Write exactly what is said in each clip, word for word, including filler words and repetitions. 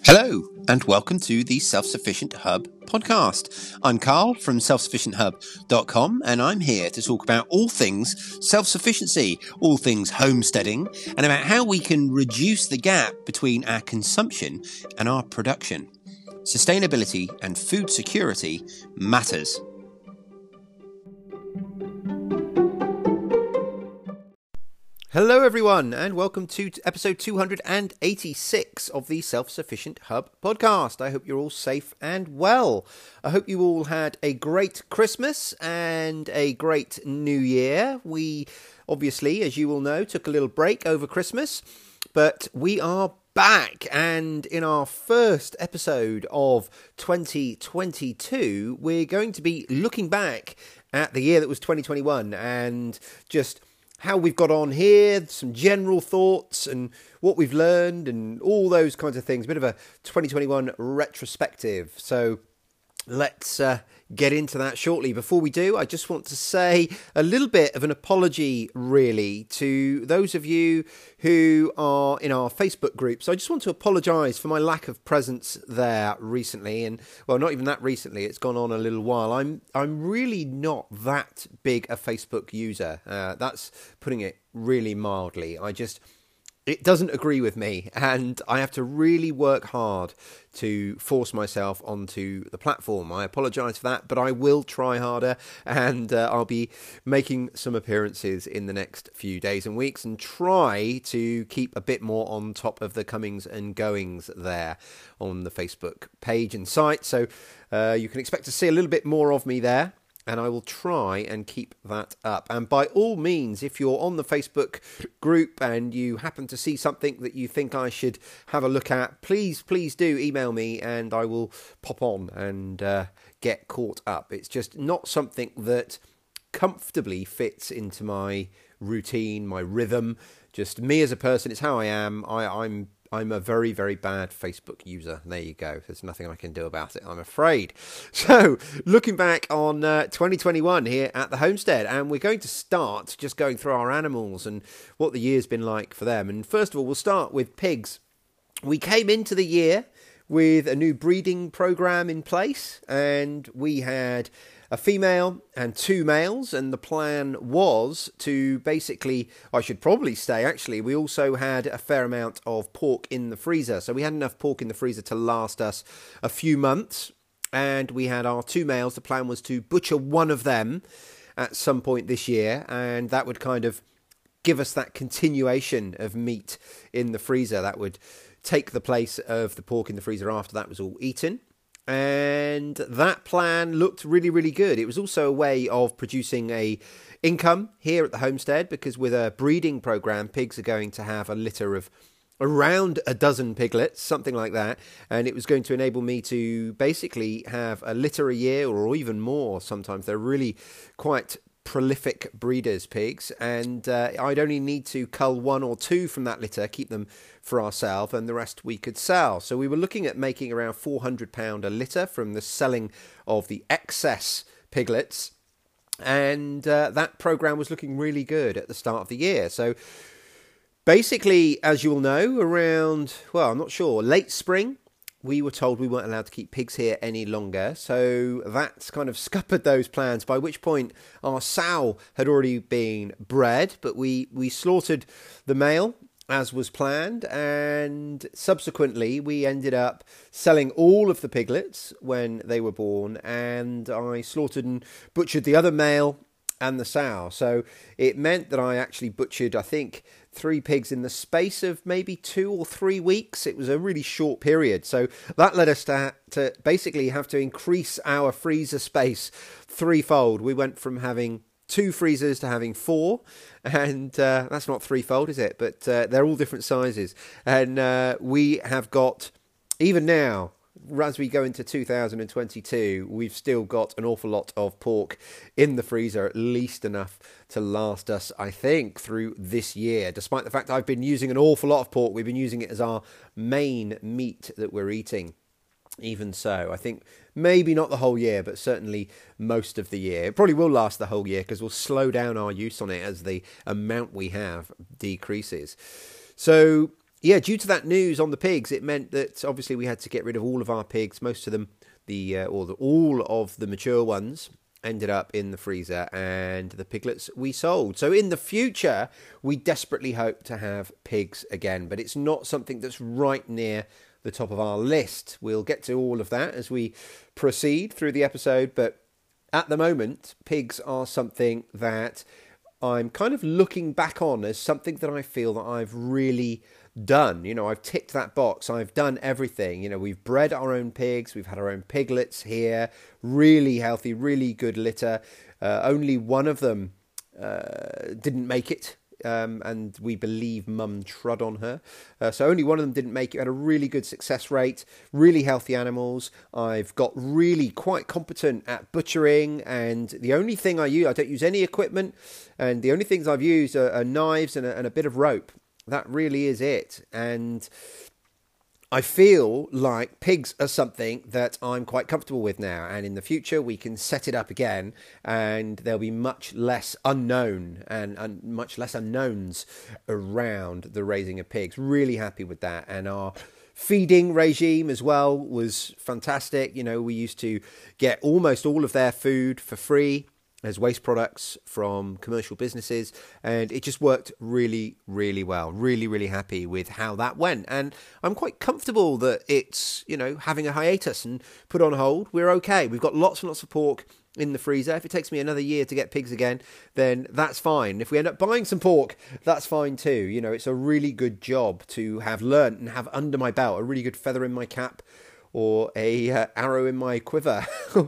Hello, and welcome to the Self-Sufficient Hub podcast. I'm Carl from self sufficient hub dot com, and I'm here to talk about all things self-sufficiency, all things homesteading, and about how we can reduce the gap between our consumption and our production. Sustainability and food security matters. Hello everyone, and welcome to episode two hundred eighty-six of the Self-Sufficient Hub podcast. I hope you're all safe and well. I hope you all had a great Christmas and a great New Year. We obviously, as you all know, took a little break over Christmas, but we are back, and in our first episode of twenty twenty-two, we're going to be looking back at the year that was twenty twenty-one and just how we've got on here, some general thoughts and what we've learned and all those kinds of things. A bit of a twenty twenty-one retrospective. So let's uh, get into that shortly. Before we do, I just want to say a little bit of an apology, really, to those of you who are in our Facebook group. So I just want to apologise for my lack of presence there recently. And, well, not even that recently. It's gone on a little while. I'm I'm really not that big a Facebook user. Uh, that's putting it really mildly. I just... It doesn't agree with me, and I have to really work hard to force myself onto the platform. I apologise for that, but I will try harder, and uh, I'll be making some appearances in the next few days and weeks and try to keep a bit more on top of the comings and goings there on the Facebook page and site. So uh, you can expect to see a little bit more of me there, and I will try and keep that up. And by all means, if you're on the Facebook group and you happen to see something that you think I should have a look at, please, please do email me and I will pop on and uh, get caught up. It's just not something that comfortably fits into my routine, my rhythm. Just me as a person, it's how I am. I, I'm I'm a very, very bad Facebook user. There you go. There's nothing I can do about it, I'm afraid. So, looking back on uh, twenty twenty-one here at the homestead, and we're going to start just going through our animals and what the year's been like for them. And first of all, we'll start with pigs. We came into the year with a new breeding program in place, and we had a female and two males, and the plan was to basically, I should probably say actually, we also had a fair amount of pork in the freezer. So we had enough pork in the freezer to last us a few months, and we had our two males. The plan was to butcher one of them at some point this year, and that would kind of give us that continuation of meat in the freezer. That would take the place of the pork in the freezer after that was all eaten. And that plan looked really, really good. It was also a way of producing a income here at the homestead, because with a breeding program, pigs are going to have a litter of around a dozen piglets, something like that. And it was going to enable me to basically have a litter a year or even more sometimes. They're really quite prolific breeders, pigs, and uh, I'd only need to cull one or two from that litter, keep them for ourselves, and the rest we could sell. So we were looking at making around four hundred pounds a litter from the selling of the excess piglets, and uh, that program was looking really good at the start of the year. So basically, as you all know, around, well, I'm not sure, late spring, we were told we weren't allowed to keep pigs here any longer, so that's kind of scuppered those plans, by which point our sow had already been bred, but we, we slaughtered the male as was planned, and subsequently we ended up selling all of the piglets when they were born, and I slaughtered and butchered the other male and the sow. So it meant that I actually butchered, I think, three pigs in the space of maybe two or three weeks. It was a really short period. So that led us to, to basically have to increase our freezer space threefold. We went from having two freezers to having four, and uh, that's not threefold, is it? But uh, they're all different sizes. And uh, we have got, even now, as we go into two thousand twenty-two, we've still got an awful lot of pork in the freezer, at least enough to last us, I think, through this year. Despite the fact I've been using an awful lot of pork, we've been using it as our main meat that we're eating. Even so, I think maybe not the whole year, but certainly most of the year. It probably will last the whole year, because we'll slow down our use on it as the amount we have decreases. So yeah, due to that news on the pigs, it meant that obviously we had to get rid of all of our pigs. Most of them, the uh, or the, all of the mature ones, ended up in the freezer, and the piglets we sold. So in the future, we desperately hope to have pigs again, but it's not something that's right near the top of our list. We'll get to all of that as we proceed through the episode, but at the moment, pigs are something that I'm kind of looking back on as something that I feel that I've really done. You know, I've ticked that box. I've done everything. You know, we've bred our own pigs. We've had our own piglets here. Really healthy, really good litter. Uh, only one of them uh, didn't make it. Um, and we believe Mum trod on her. Uh, so only one of them didn't make it. Had a really good success rate, really healthy animals. I've got really quite competent at butchering, and the only thing I use, I don't use any equipment, and the only things I've used are, are knives and a, and a bit of rope. That really is it. And I feel like pigs are something that I'm quite comfortable with now, and in the future we can set it up again, and there'll be much less unknown and, and much less unknowns around the raising of pigs. Really happy with that. And our feeding regime as well was fantastic. You know, we used to get almost all of their food for free as waste products from commercial businesses, and it just worked really, really well. Really, really happy with how that went, and I'm quite comfortable that it's, you know, having a hiatus and put on hold. We're okay. We've got lots and lots of pork in the freezer. If it takes me another year to get pigs again, then that's fine. If we end up buying some pork, that's fine too. You know, it's a really good job to have learnt and have under my belt, a really good feather in my cap or a uh, arrow in my quiver.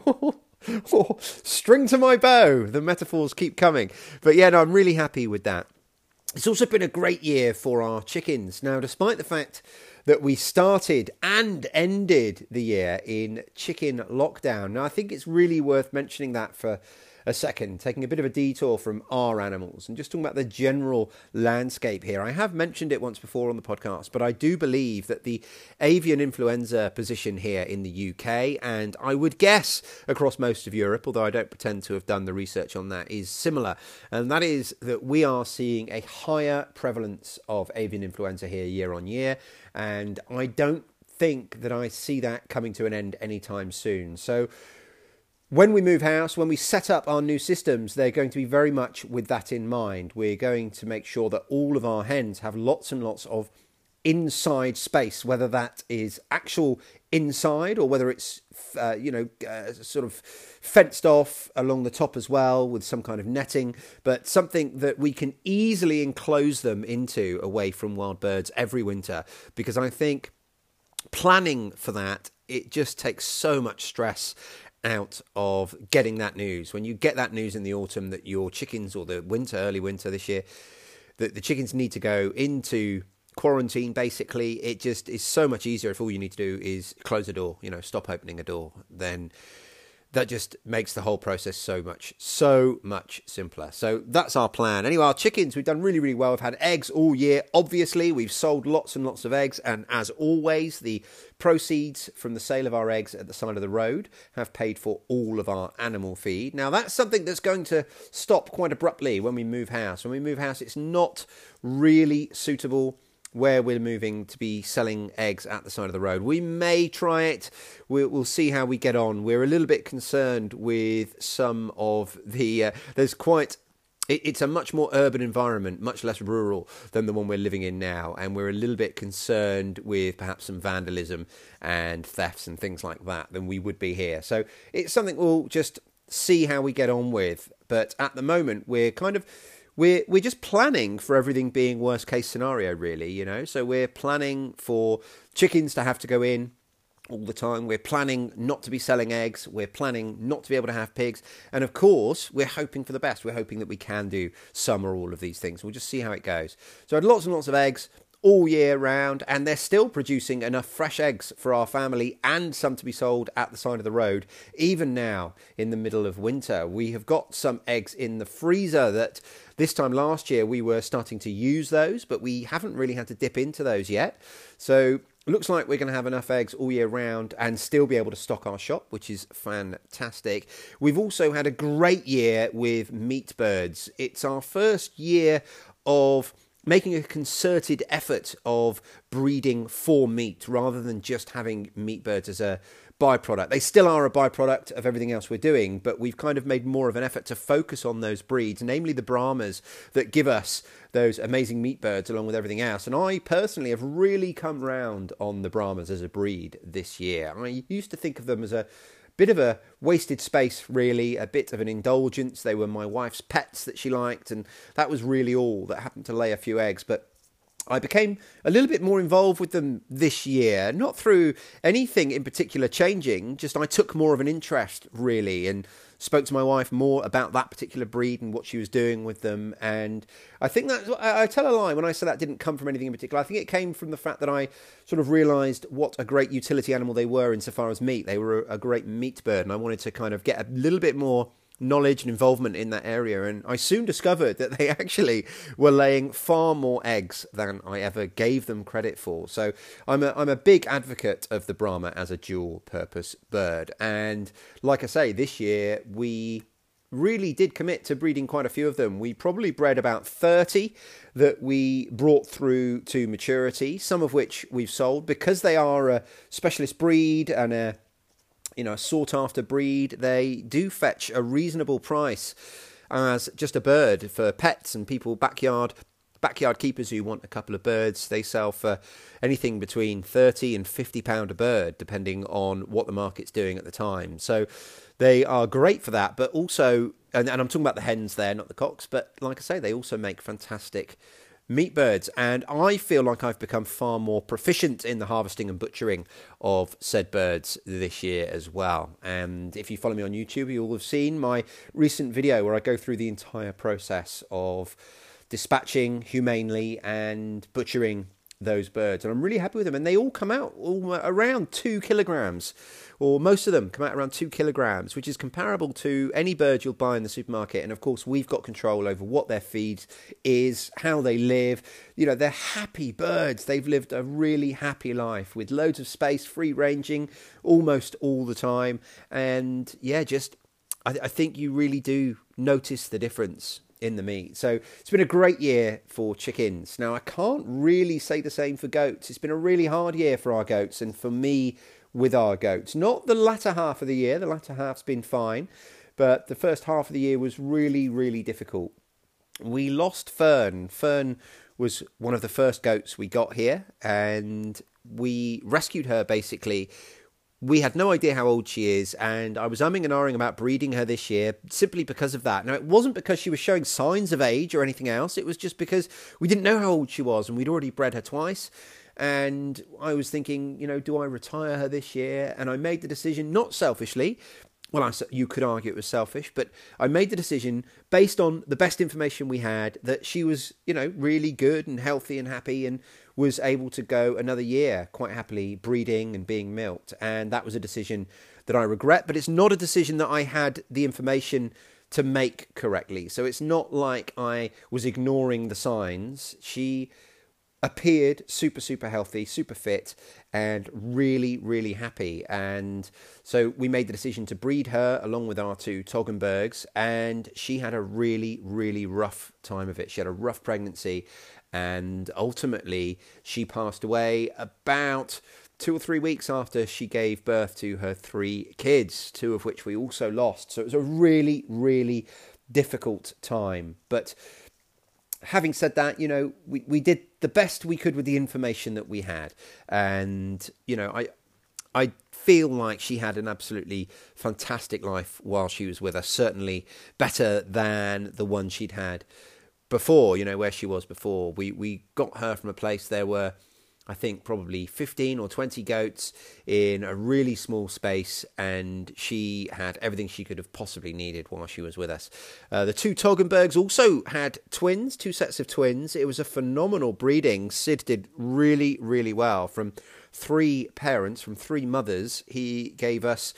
Oh, string to my bow. The metaphors keep coming. But yeah, no, I'm really happy with that. It's also been a great year for our chickens. Now, despite the fact that we started and ended the year in chicken lockdown, now I think it's really worth mentioning that for a second, taking a bit of a detour from our animals and just talking about the general landscape here. I have mentioned it once before on the podcast, but I do believe that the avian influenza position here in the U K, and I would guess across most of Europe, although I don't pretend to have done the research on that, is similar. And that is that we are seeing a higher prevalence of avian influenza here year on year. And I don't think that I see that coming to an end anytime soon. So when we move house, when we set up our new systems, they're going to be very much with that in mind. We're going to make sure that all of our hens have lots and lots of inside space, whether that is actual inside or whether it's, uh, you know, uh, sort of fenced off along the top as well with some kind of netting, but something that we can easily enclose them into away from wild birds every winter, because I think planning for that, it just takes so much stress out of getting that news. When you get that news in the autumn that your chickens, or the winter, early winter this year, that the chickens need to go into quarantine, basically, it just is so much easier if all you need to do is close a door, you know, stop opening a door. Then that just makes the whole process so much, so much simpler. So that's our plan. Anyway, our chickens, we've done really, really well. We've had eggs all year. Obviously, we've sold lots and lots of eggs. And as always, the proceeds from the sale of our eggs at the side of the road have paid for all of our animal feed. Now, that's something that's going to stop quite abruptly when we move house. When we move house, it's not really suitable where we're moving to be selling eggs at the side of the road. We may try it. We'll, we'll see how we get on. We're a little bit concerned with some of the... Uh, there's quite... It, it's a much more urban environment, much less rural than the one we're living in now. And we're a little bit concerned with perhaps some vandalism and thefts and things like that than we would be here. So it's something we'll just see how we get on with. But at the moment, we're kind of... We're, we're just planning for everything being worst case scenario, really, you know. So we're planning for chickens to have to go in all the time. We're planning not to be selling eggs. We're planning not to be able to have pigs. And of course, we're hoping for the best. We're hoping that we can do some or all of these things. We'll just see how it goes. So I had lots and lots of eggs all year round, and they're still producing enough fresh eggs for our family and some to be sold at the side of the road. Even now, in the middle of winter, we have got some eggs in the freezer that this time last year we were starting to use those, but we haven't really had to dip into those yet. So it looks like we're going to have enough eggs all year round and still be able to stock our shop, which is fantastic. We've also had a great year with meat birds. It's our first year of making a concerted effort of breeding for meat rather than just having meat birds as a byproduct. They still are a byproduct of everything else we're doing, but we've kind of made more of an effort to focus on those breeds, namely the Brahmas that give us those amazing meat birds along with everything else. And I personally have really come round on the Brahmas as a breed this year. I used to think of them as a bit of a wasted space, really, a bit of an indulgence. They were my wife's pets that she liked, and that was really all that happened to lay a few eggs. But I became a little bit more involved with them this year, not through anything in particular changing, just I took more of an interest, really, and spoke to my wife more about that particular breed and what she was doing with them. And I think that, I tell a lie when I say that didn't come from anything in particular. I think it came from the fact that I sort of realised what a great utility animal they were insofar as meat. They were a great meat bird, and I wanted to kind of get a little bit more knowledge and involvement in that area, and I soon discovered that they actually were laying far more eggs than I ever gave them credit for. So I'm a, I'm a big advocate of the Brahma as a dual purpose bird, and like I say, this year we really did commit to breeding quite a few of them. We probably bred about thirty that we brought through to maturity, some of which we've sold because they are a specialist breed and a you know, a sought-after breed. They do fetch a reasonable price as just a bird for pets and people, backyard backyard keepers who want a couple of birds. They sell for anything between thirty and fifty pound a bird, depending on what the market's doing at the time. So they are great for that, but also, and, and I'm talking about the hens there, not the cocks, but like I say, they also make fantastic meat birds, and I feel like I've become far more proficient in the harvesting and butchering of said birds this year as well. And if you follow me on YouTube, you'll have seen my recent video where I go through the entire process of dispatching humanely and butchering those birds, and I'm really happy with them, and they all come out all around two kilograms, or most of them come out around two kilograms, which is comparable to any bird you'll buy in the supermarket. And of course, we've got control over what their feed is, how they live. You know, they're happy birds. They've lived a really happy life with loads of space, free ranging almost all the time. And yeah, just I, I think you really do notice the difference in the meat. So it's been a great year for chickens. Now, I can't really say the same for goats. It's been a really hard year for our goats, and for me with our goats. Not the latter half of the year. The latter half's been fine, but the first half of the year was really, really difficult. We lost Fern. Fern was one of the first goats we got here, and we rescued her basically. We had no idea how old she is, and I was umming and ahhing about breeding her this year simply because of that. Now, it wasn't because she was showing signs of age or anything else. It was just because we didn't know how old she was, and we'd already bred her twice. And I was thinking, you know, do I retire her this year? And I made the decision, not selfishly. Well, I, you could argue it was selfish, but I made the decision based on the best information we had that she was, you know, really good and healthy and happy, and was able to go another year quite happily breeding and being milked. And that was a decision that I regret, but it's not a decision that I had the information to make correctly. So it's not like I was ignoring the signs. She appeared super, super healthy, super fit, and really, really happy. And so we made the decision to breed her along with our two Toggenburgs, and she had a really, really rough time of it. She had a rough pregnancy, and ultimately she passed away about two or three weeks after she gave birth to her three kids, two of which we also lost. So it was a really, really difficult time. But having said that, you know, we, we did the best we could with the information that we had. And, you know, I I feel like she had an absolutely fantastic life while she was with us, certainly better than the one she'd had before, you know, where she was before. We, we got her from a place there were, I think, probably fifteen or twenty goats in a really small space, and she had everything she could have possibly needed while she was with us. Uh, the two Toggenburgs also had twins, two sets of twins. It was a phenomenal breeding. Sid did really, really well. From three parents, from three mothers, he gave us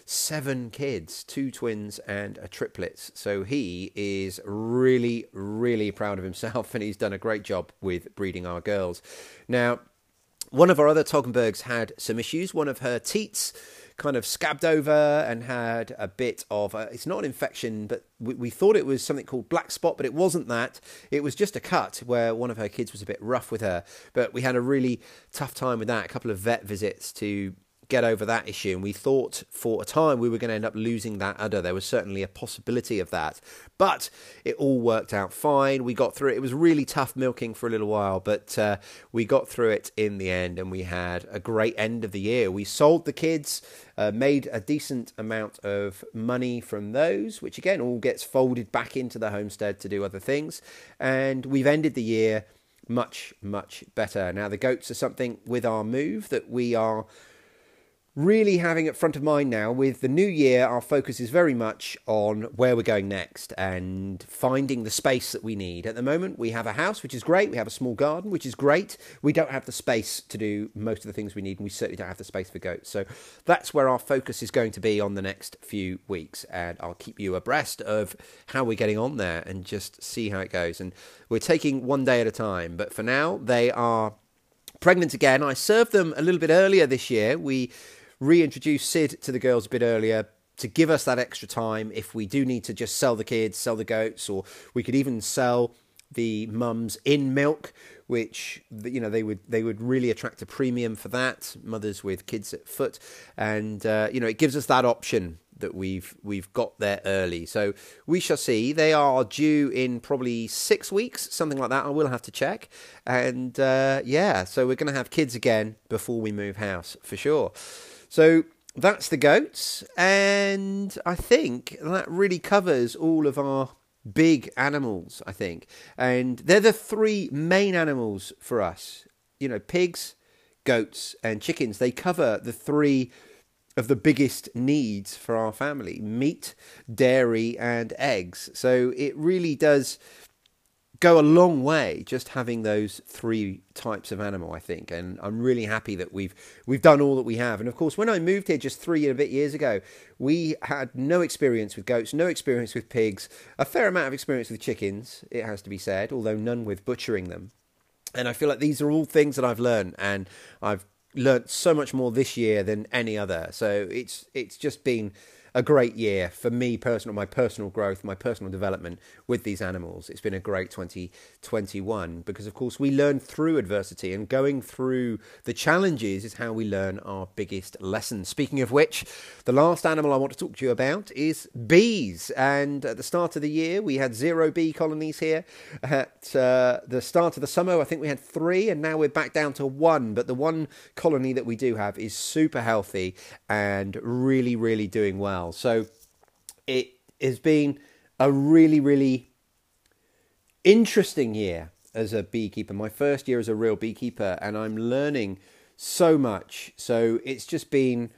seven kids, two twins and a triplet. So he is really, really proud of himself, and he's done a great job with breeding our girls. Now, One of our other Toggenburgs had some issues. One of her teats kind of scabbed over and had a bit of a, it's not an infection, but we, we thought it was something called black spot, but it wasn't that. It was just a cut where one of her kids was a bit rough with her, but we had a really tough time with that. A couple of vet visits to get over that issue, and we thought for a time we were going to end up losing that udder. There was certainly a possibility of that, but it all worked out fine. We got through it. It was really tough milking for a little while, but uh, we got through it in the end, and we had a great end of the year. We sold the kids, uh, made a decent amount of money from those, which again all gets folded back into the homestead to do other things, and we've ended the year much, much better. Now, the goats are something with our move that we are really having at front of mind now. With the new year, our focus is very much on where we're going next and finding the space that we need. At the moment, we have a house, which is great. We have a small garden, which is great. We don't have the space to do most of the things we need, and we certainly don't have the space for goats. So that's where our focus is going to be on the next few weeks, and I'll keep you abreast of how we're getting on there and just see how it goes. And we're taking one day at a time, but for now, they are pregnant again. I served them a little bit earlier this year. We reintroduce Sid to the girls a bit earlier to give us that extra time if we do need to just sell the kids, sell the goats, or we could even sell the mums in milk, which, you know, they would they would really attract a premium for that, mothers with kids at foot. And, uh, you know, it gives us that option that we've we've got there early. So we shall see. They are due in probably six weeks, something like that. I will have to check. And, uh, yeah, so we're going to have kids again before we move house, for sure. So that's the goats, and I think that really covers all of our big animals, I think. And they're the three main animals for us. You know, pigs, goats, and chickens. They cover the three of the biggest needs for our family: meat, dairy, and eggs. So it really does go a long way just having those three types of animal, I think, and I'm really happy that we've we've done all that we have. And of course, when I moved here just three and a bit years ago, we had no experience with goats, no experience with pigs, a fair amount of experience with chickens, it has to be said, although none with butchering them. And I feel like these are all things that I've learned, and I've learnt so much more this year than any other. So it's it's just been a great year for me personal, my personal growth, my personal development with these animals. It's been a great twenty twenty-one because, of course, we learn through adversity, and going through the challenges is how we learn our biggest lessons. Speaking of which, the last animal I want to talk to you about is bees. And at the start of the year, we had zero bee colonies here. At uh, the start of the summer, I think we had three, and now we're back down to one. But the one colony that we do have is super healthy and really, really doing well. So it has been a really, really interesting year as a beekeeper. My first year as a real beekeeper, and I'm learning so much. So it's just been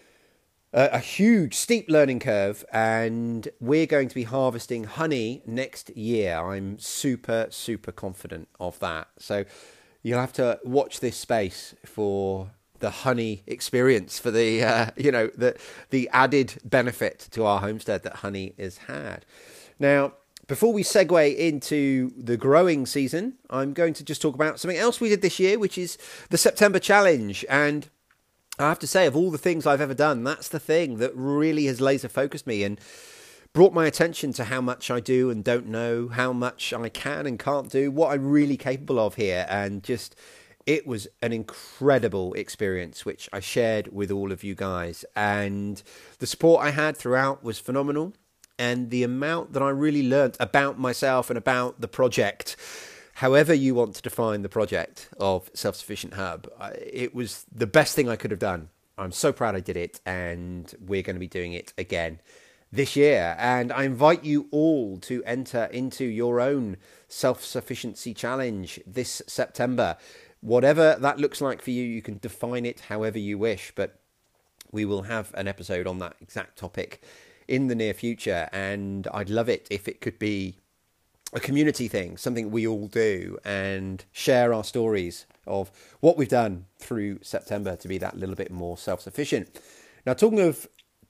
a, a huge, steep learning curve, and we're going to be harvesting honey next year. I'm super, super confident of that. So you'll have to watch this space for the honey experience, for the uh, you know the the added benefit to our homestead that honey has had. Now, before we segue into the growing season, I'm going to just talk about something else we did this year, which is the September challenge. And I have to say, of all the things I've ever done, that's the thing that really has laser focused me and brought my attention to how much I do and don't know, how much I can and can't do, what I'm really capable of here, and just it was an incredible experience, which I shared with all of you guys. And the support I had throughout was phenomenal. And the amount that I really learnt about myself and about the project, however you want to define the project of Self-Sufficient Hub, it was the best thing I could have done. I'm so proud I did it, and we're going to be doing it again this year. And I invite you all to enter into your own self-sufficiency challenge this September. Whatever that looks like for you, you can define it however you wish, but we will have an episode on that exact topic in the near future, and I'd love it if it could be a community thing, something we all do, and share our stories of what we've done through September to be that little bit more self-sufficient. Now, talking of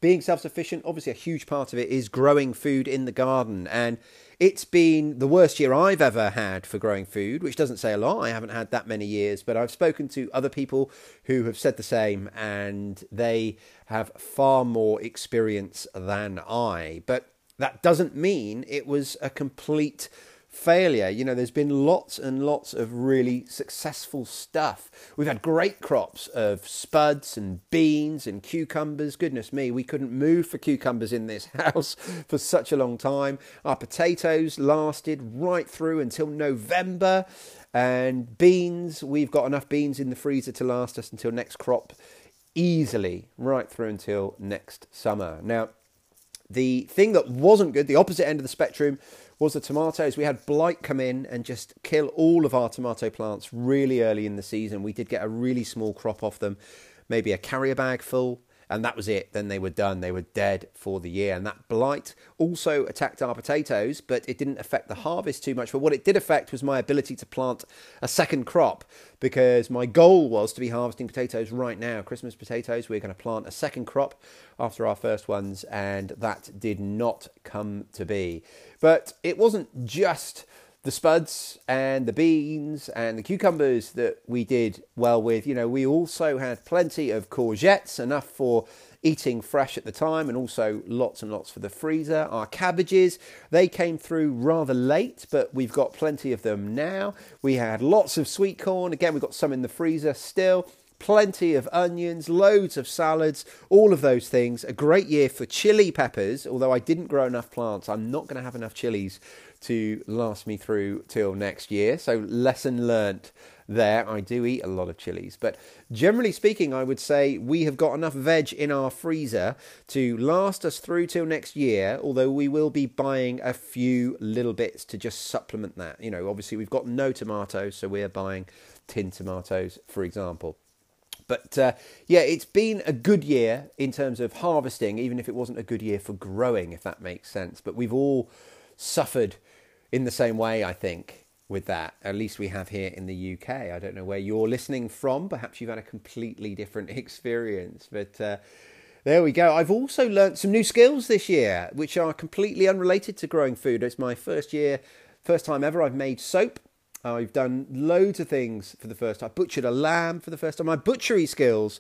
being self-sufficient, obviously a huge part of it is growing food in the garden. And it's been the worst year I've ever had for growing food, which doesn't say a lot. I haven't had that many years, but I've spoken to other people who have said the same, and they have far more experience than I. But that doesn't mean it was a complete failure. You know, there's been lots and lots of really successful stuff. We've had great crops of spuds and beans and cucumbers. Goodness me, we couldn't move for cucumbers in this house for such a long time. Our potatoes lasted right through until November. And beans, we've got enough beans in the freezer to last us until next crop, easily right through until next summer. Now, the thing that wasn't good, the opposite end of the spectrum, was the tomatoes. We had blight come in and just kill all of our tomato plants really early in the season. We did get a really small crop off them, maybe a carrier bag full, and that was it. Then they were done. They were dead for the year. And that blight also attacked our potatoes, but it didn't affect the harvest too much. But what it did affect was my ability to plant a second crop, because my goal was to be harvesting potatoes right now, Christmas potatoes. We're going to plant a second crop after our first ones, and that did not come to be. But it wasn't just the spuds and the beans and the cucumbers that we did well with. You know, we also had plenty of courgettes, enough for eating fresh at the time, and also lots and lots for the freezer. Our cabbages, they came through rather late, but we've got plenty of them now. We had lots of sweet corn. Again, we've got some in the freezer still. Plenty of onions, loads of salads, all of those things. A great year for chili peppers, although I didn't grow enough plants. I'm not going to have enough chilies to last me through till next year. So lesson learnt there. I do eat a lot of chilies. But generally speaking, I would say we have got enough veg in our freezer to last us through till next year, although we will be buying a few little bits to just supplement that. You know, obviously we've got no tomatoes, so we're buying tinned tomatoes, for example. But uh, yeah, it's been a good year in terms of harvesting, even if it wasn't a good year for growing, if that makes sense. But we've all suffered in the same way, I think, with that. At least we have here in the U K. I don't know where you're listening from. Perhaps you've had a completely different experience. But uh, there we go. I've also learnt some new skills this year, which are completely unrelated to growing food. It's my first year, first time ever I've made soap. I've done loads of things for the first time. I butchered a lamb for the first time. My butchery skills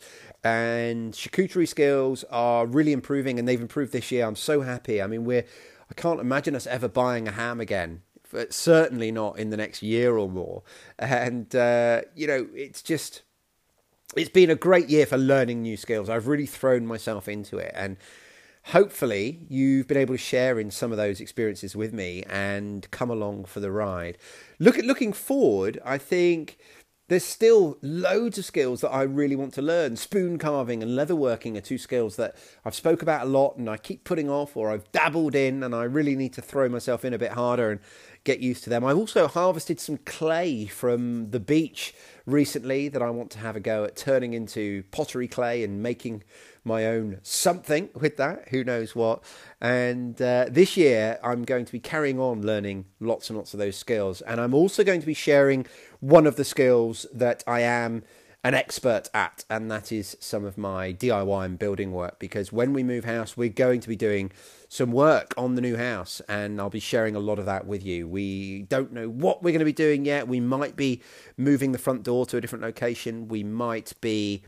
and charcuterie skills are really improving, and they've improved this year. I'm so happy. I mean, we're I can't imagine us ever buying a ham again. But certainly not in the next year or more. And, uh, you know, it's just, it's been a great year for learning new skills. I've really thrown myself into it, and hopefully you've been able to share in some of those experiences with me and come along for the ride. Look at looking forward, I think there's still loads of skills that I really want to learn. Spoon carving and leatherworking are two skills that I've spoke about a lot and I keep putting off, or I've dabbled in, and I really need to throw myself in a bit harder and get used to them. I've also harvested some clay from the beach recently that I want to have a go at turning into pottery clay and making my own something with that, who knows what. And uh, this year I'm going to be carrying on learning lots and lots of those skills, and I'm also going to be sharing one of the skills that I am an expert at, and that is some of my D I Y and building work, because when we move house we're going to be doing some work on the new house, and I'll be sharing a lot of that with you. We don't know what we're going to be doing yet. We might be moving the front door to a different location. We might be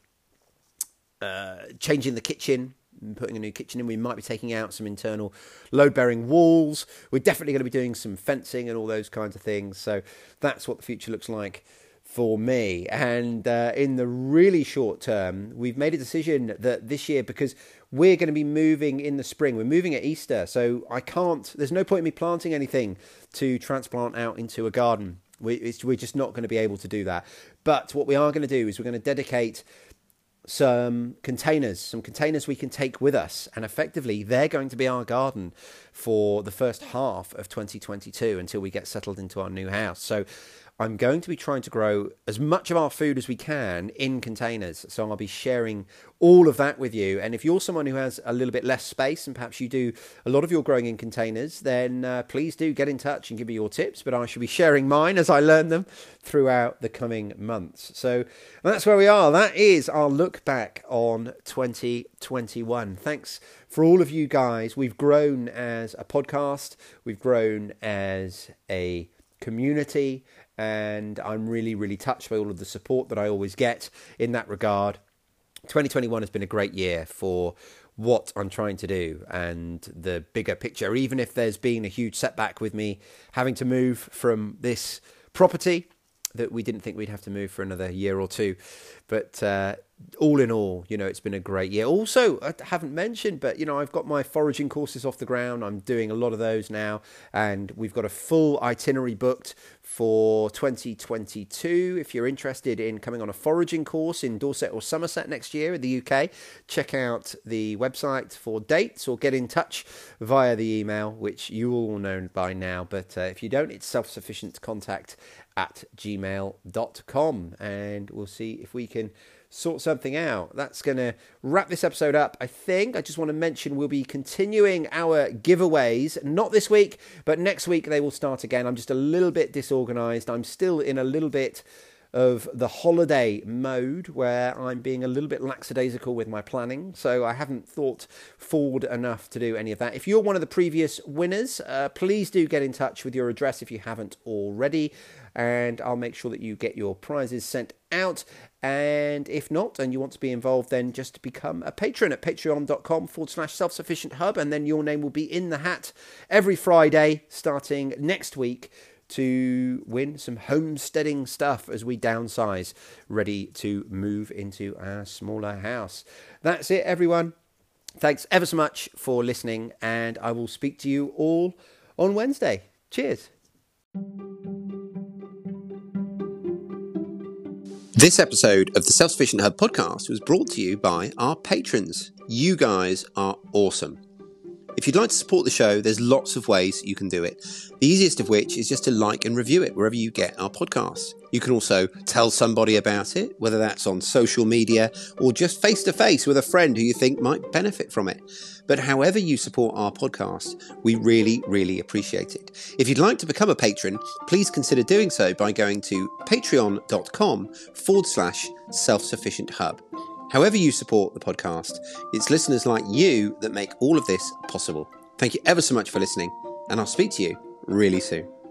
Uh, changing the kitchen, putting a new kitchen in. We might be taking out some internal load-bearing walls. We're definitely going to be doing some fencing and all those kinds of things. So that's what the future looks like for me. And uh, in the really short term, we've made a decision that this year, because we're going to be moving in the spring, we're moving at Easter, so I can't, there's no point in me planting anything to transplant out into a garden. We, it's, we're just not going to be able to do that. But what we are going to do is we're going to dedicate some containers, some containers we can take with us, and effectively they're going to be our garden for the first half of twenty twenty-two until we get settled into our new house. So I'm going to be trying to grow as much of our food as we can in containers. So I'll be sharing all of that with you. And if you're someone who has a little bit less space and perhaps you do a lot of your growing in containers, then uh, please do get in touch and give me your tips. But I shall be sharing mine as I learn them throughout the coming months. So that's where we are. That is our look back on twenty twenty-one. Thanks for all of you guys. We've grown as a podcast. We've grown as a community. And I'm really, really touched by all of the support that I always get in that regard. twenty twenty-one has been a great year for what I'm trying to do and the bigger picture, even if there's been a huge setback with me having to move from this property that we didn't think we'd have to move for another year or two. But uh, all in all, you know, it's been a great year. Also, I haven't mentioned, but, you know, I've got my foraging courses off the ground. I'm doing a lot of those now. And we've got a full itinerary booked for twenty twenty-two. If you're interested in coming on a foraging course in Dorset or Somerset next year in the U K, check out the website for dates or get in touch via the email, which you all know by now. But uh, if you don't, it's self-sufficient contact at gmail dot com, and we'll see if we can sort something out. That's going to wrap this episode up, I think. I just want to mention we'll be continuing our giveaways, not this week, but next week they will start again. I'm just a little bit disorganized. I'm still in a little bit of the holiday mode where I'm being a little bit lackadaisical with my planning, so I haven't thought forward enough to do any of that. If you're one of the previous winners, uh, please do get in touch with your address if you haven't already, and I'll make sure that you get your prizes sent out. And if not, and you want to be involved, then just become a patron at patreon.com forward slash self-sufficient hub, and then your name will be in the hat every Friday starting next week to win some homesteading stuff as we downsize, ready to move into our smaller house. That's it, everyone. Thanks ever so much for listening, and I will speak to you all on Wednesday. Cheers. This episode of the Self-Sufficient Hub podcast was brought to you by our patrons. You guys are awesome. If you'd like to support the show, there's lots of ways you can do it. The easiest of which is just to like and review it wherever you get our podcasts. You can also tell somebody about it, whether that's on social media or just face-to-face with a friend who you think might benefit from it. But however you support our podcast, we really, really appreciate it. If you'd like to become a patron, please consider doing so by going to patreon.com forward slash self-sufficient hub. However you support the podcast, it's listeners like you that make all of this possible. Thank you ever so much for listening, and I'll speak to you really soon.